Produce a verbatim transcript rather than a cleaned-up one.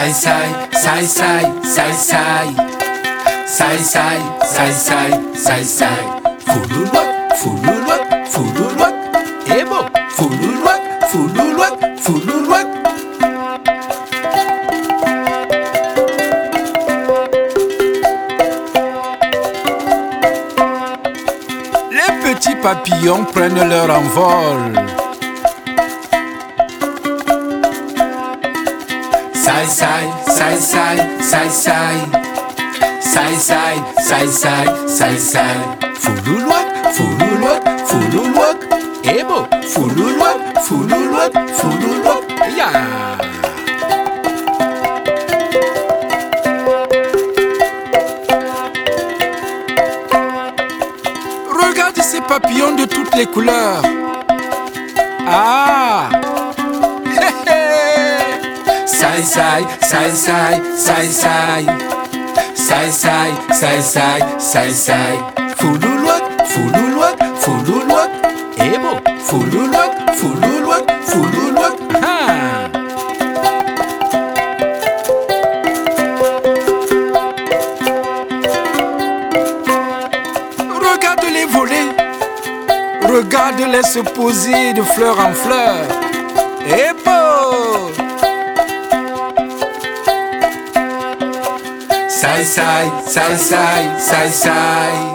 Sai sai, sai sai, sai sai. Sai sai, sai sai, sai sai. Fouloulouak, fouloulouak, fouloulouak. Eh bon, fouloulouak, fouloulouak, fouloulouak. Les petits papillons prennent leur envol. Sai sai, sai sai, sai sai. Sai sai, sai sai, sai sai. Fouloulouak, fouloulouak, fouloulouak. Eh bon, fouloulouak, fouloulouak, fouloulouak. Ya. Regarde ces papillons de toutes les couleurs. Ah. Sai sai, sai sai, sai sai. Sai sai, sai sai, sai sai. Fouloulouak, fouloulouak, fouloulouak. Eh bon, fouloulouak, fouloulouak, fouloulouak. Ah. Regarde-les voler. Regarde-les se poser de fleur en fleur. Eh bon. Sai sai, sai sai, sai sai.